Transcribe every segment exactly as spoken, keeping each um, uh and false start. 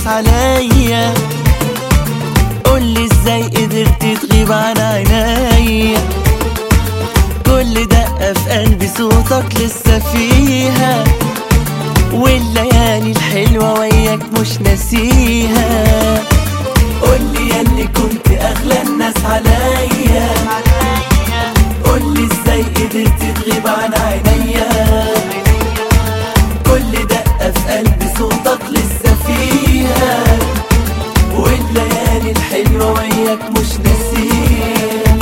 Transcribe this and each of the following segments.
عليا. قولي ازاي قدرت تغيب عن عينيا، كل دقة في قلبي صوتك لسه فيها، والليالي الحلوة وياك مش ناسيها. قولي ياللي كنت أغلى الناس عليا، قولي ازاي قدرت تغيب عن عينيا، كل دقة في قلبي صوتك لسه فيها، والليالي الحلوة وياك مش ناسيها.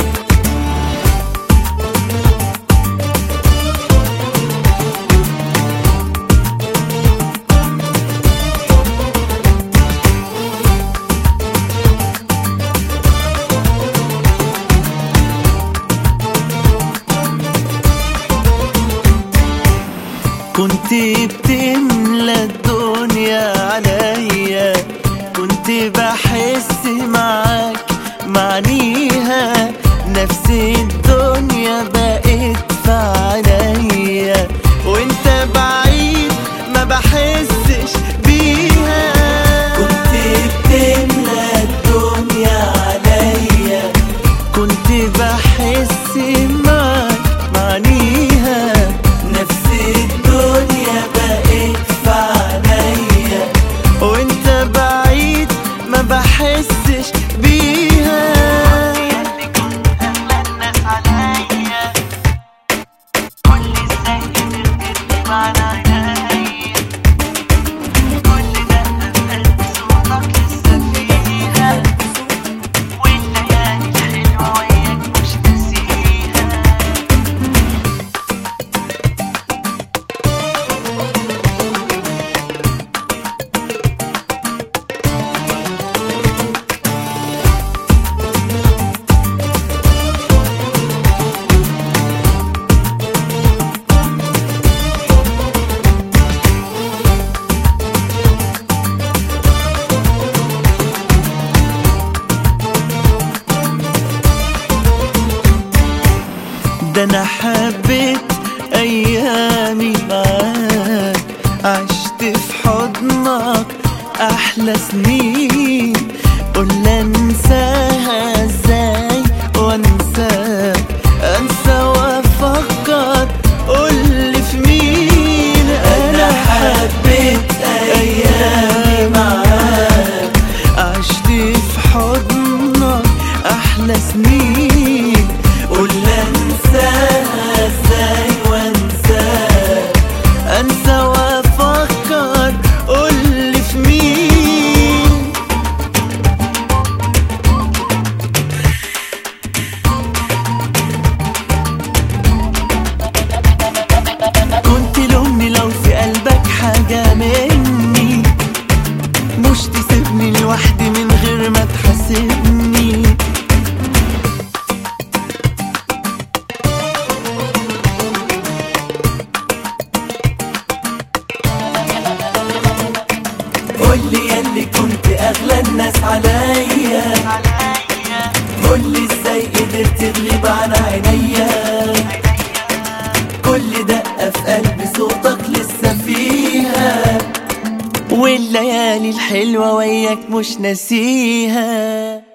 كنت بتملى الدنيا عليا، كنت بحس معاك معنيها، نفس الدنيا بقت في عينيا، وانت بعيد ما بحسش بيها. كنت بتملى الدنيا عليا، كنت بحس معاك معنيها، نفس الدنيا بقت في عينيا، وانت بعيد ما بحسش بيها. ياللي كنت أغلى الناس عليا، قولي ازاي قدرت تغيب عن عينيا، كل دقة في قلبي صوتك لسه فيها، والليالي الحلوة وياك مش ناسيها. ده انا حبيت ايامي معاك، عشت في حضنك احلى سنين، قول انساها ازاي وانساك، انسى وافكر قولي في مين. انا حبيت ايامي معاك، عشت في حضنك احلى سنين، قول انساها ازاي وانساك، انسى وافكر قولي في مين. كنت لومني لو في قلبك حاجة مني، مش تسيبني لوحدي من غير ما تحاسبني. قولي ياللي كنت أغلى الناس عليا، قولي ازاي قدرت تغيب عن عينيا، كل دقة في قلبي صوتك لسه فيها، والليالي الحلوة وياك مش ناسيها.